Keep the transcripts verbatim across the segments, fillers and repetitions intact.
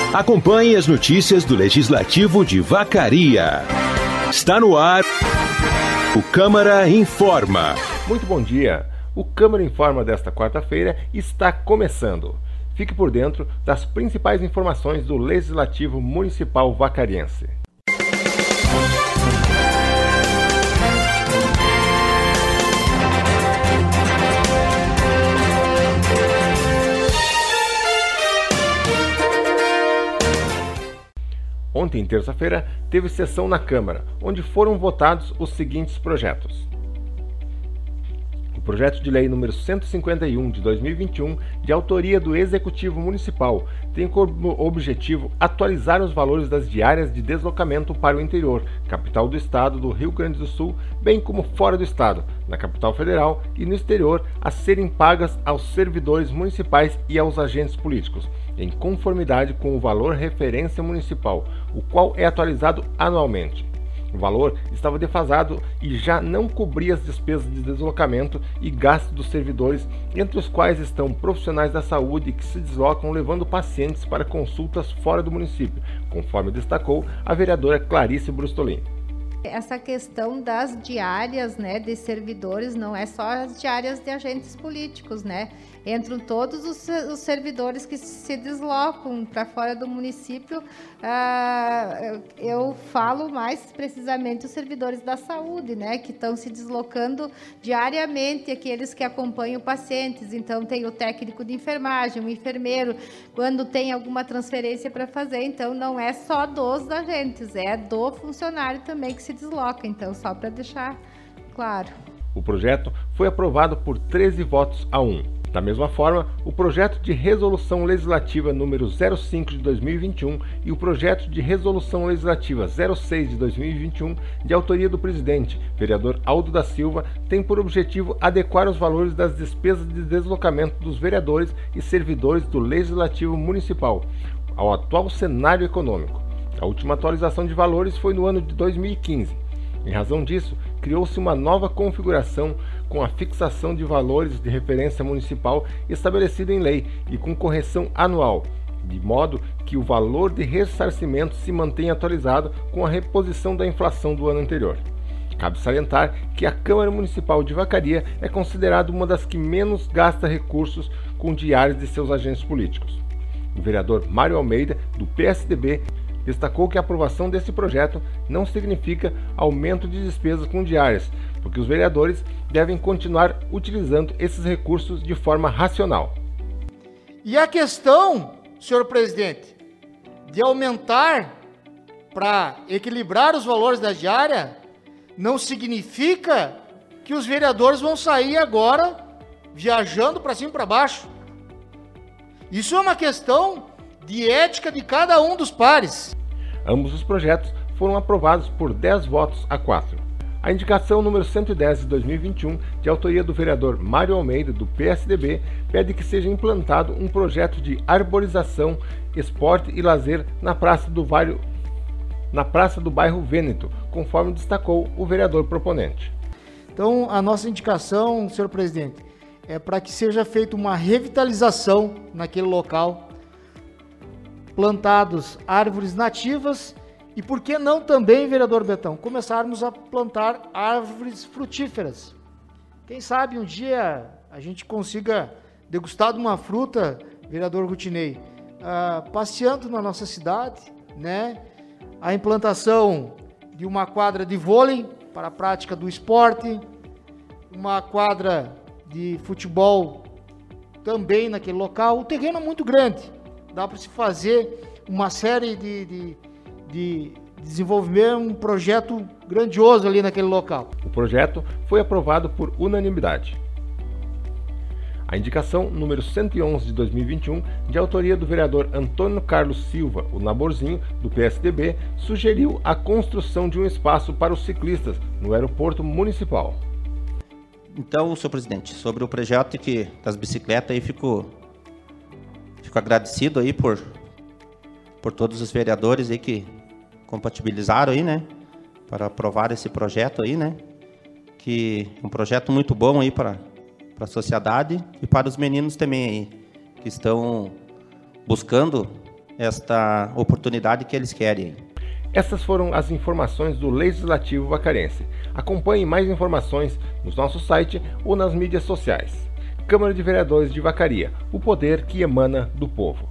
Acompanhe as notícias do Legislativo de Vacaria. Está no ar o Câmara Informa. Muito bom dia. O Câmara Informa desta quarta-feira está começando. Fique por dentro das principais informações do Legislativo Municipal Vacariense. Ontem, terça-feira, teve sessão na Câmara, onde foram votados os seguintes projetos. O projeto de lei número cento e cinquenta e um de dois mil e vinte e um, de autoria do Executivo Municipal, tem como objetivo atualizar os valores das diárias de deslocamento para o interior, capital do estado do Rio Grande do Sul, bem como fora do estado, na capital federal e no exterior, a serem pagas aos servidores municipais e aos agentes políticos, em conformidade com o valor referência municipal, o qual é atualizado anualmente. O valor estava defasado e já não cobria as despesas de deslocamento e gasto dos servidores, entre os quais estão profissionais da saúde que se deslocam levando pacientes para consultas fora do município, conforme destacou a vereadora Clarice Brustolin. Essa questão das diárias, né, de servidores, não é só as diárias de agentes políticos, né? Entram todos os, os servidores que se deslocam para fora do município. Ah, eu falo mais precisamente os servidores da saúde, né, que estão se deslocando diariamente, aqueles que acompanham pacientes. Então, tem o técnico de enfermagem, o enfermeiro, quando tem alguma transferência para fazer. Então, não é só dos agentes, é do funcionário também que se desloca. Então, só para deixar claro. O projeto foi aprovado por treze votos a um. Da mesma forma, o projeto de resolução legislativa número zero cinco de dois mil e vinte e um e o projeto de resolução legislativa zero seis de dois mil e vinte e um, de autoria do presidente, vereador Aldo da Silva, tem por objetivo adequar os valores das despesas de deslocamento dos vereadores e servidores do Legislativo Municipal ao atual cenário econômico. A última atualização de valores foi no ano de dois mil e quinze. Em razão disso, criou-se uma nova configuração com a fixação de valores de referência municipal estabelecida em lei e com correção anual, de modo que o valor de ressarcimento se mantenha atualizado com a reposição da inflação do ano anterior. Cabe salientar que a Câmara Municipal de Vacaria é considerada uma das que menos gasta recursos com diárias de seus agentes políticos. O vereador Mário Almeida, do P S D B, destacou que a aprovação desse projeto não significa aumento de despesas com diárias, porque os vereadores devem continuar utilizando esses recursos de forma racional. E a questão, senhor presidente, de aumentar para equilibrar os valores da diária, não significa que os vereadores vão sair agora viajando para cima e para baixo. Isso é uma questão de ética de cada um dos pares. Ambos os projetos foram aprovados por dez votos a quatro. A indicação número cento e dez de dois mil e vinte e um, de autoria do vereador Mário Almeida, do P S D B, pede que seja implantado um projeto de arborização, esporte e lazer na Praça do Bairro, na Praça do Bairro Vêneto, conforme destacou o vereador proponente. Então, a nossa indicação, senhor presidente, é para que seja feita uma revitalização naquele local, plantados árvores nativas e, por que não também, vereador Betão, começarmos a plantar árvores frutíferas. Quem sabe um dia a gente consiga degustar de uma fruta, vereador Rutinei, uh, passeando na nossa cidade, né? A implantação de uma quadra de vôlei para a prática do esporte, uma quadra de futebol também naquele local. O terreno é muito grande. Dá para se fazer uma série de, de, de desenvolver um projeto grandioso ali naquele local. O projeto foi aprovado por unanimidade. A indicação número cento e onze de dois mil e vinte e um, de autoria do vereador Antônio Carlos Silva, o Naborzinho, do P S D B, sugeriu a construção de um espaço para os ciclistas no aeroporto municipal. Então, senhor presidente, sobre o projeto que, das bicicletas, aí fico, fico agradecido aí por, por todos os vereadores aí que compatibilizaram aí, né, para aprovar esse projeto aí, né, que é um projeto muito bom aí para, para a sociedade e para os meninos também aí, que estão buscando esta oportunidade que eles querem. Essas foram as informações do Legislativo Vacarense. Acompanhe mais informações no nosso site ou nas mídias sociais. Câmara de Vereadores de Vacaria, o poder que emana do povo.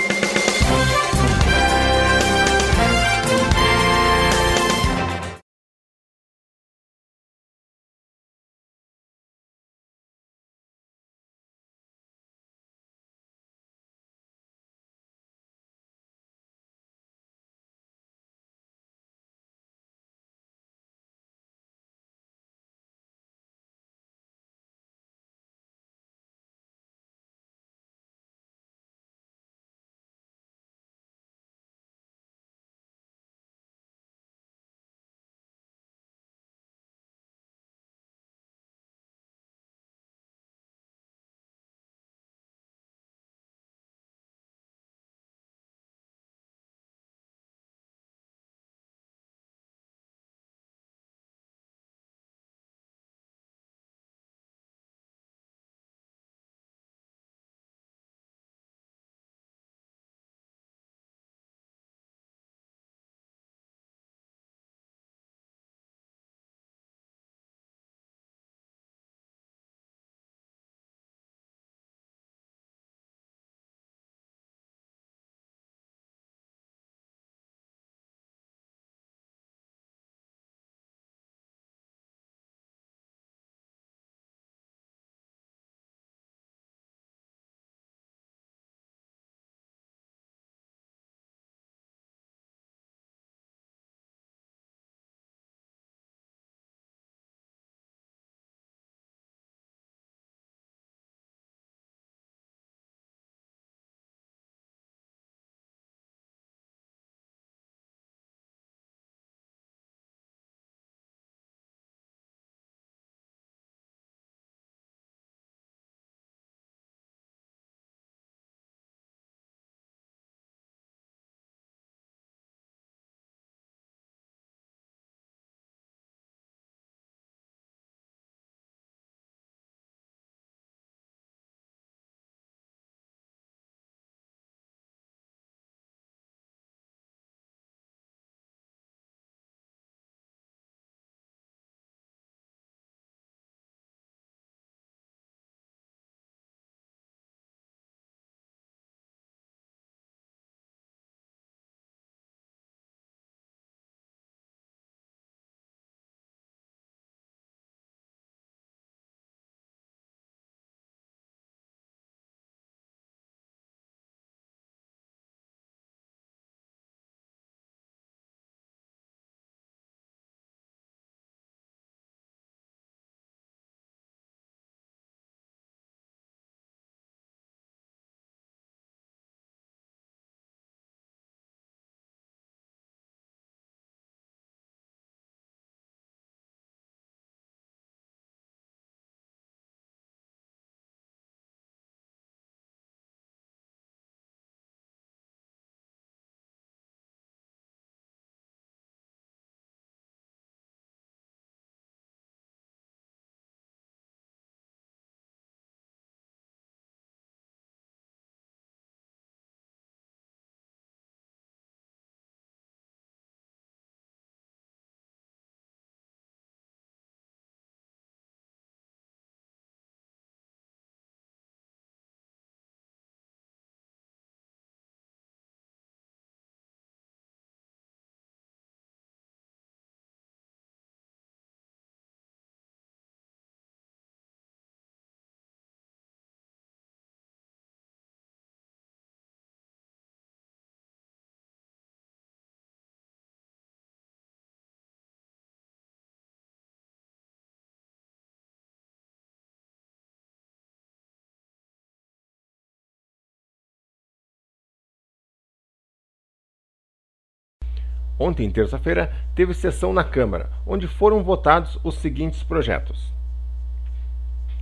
Ontem, terça-feira, teve sessão na Câmara, onde foram votados os seguintes projetos.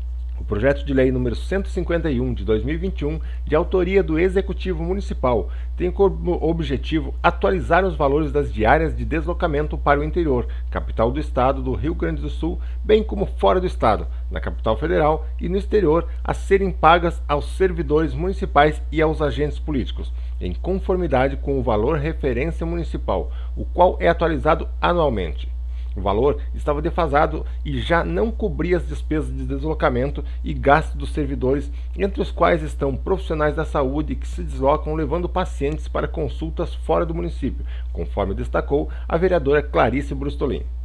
O projeto de lei número cento e cinquenta e um de dois mil e vinte e um, de autoria do Executivo Municipal, tem como objetivo atualizar os valores das diárias de deslocamento para o interior, capital do estado do Rio Grande do Sul, bem como fora do estado, na capital federal e no exterior, a serem pagas aos servidores municipais e aos agentes políticos, em conformidade com o valor referência municipal, o qual é atualizado anualmente. O valor estava defasado e já não cobria as despesas de deslocamento e gasto dos servidores, entre os quais estão profissionais da saúde que se deslocam levando pacientes para consultas fora do município, conforme destacou a vereadora Clarice Brustolin.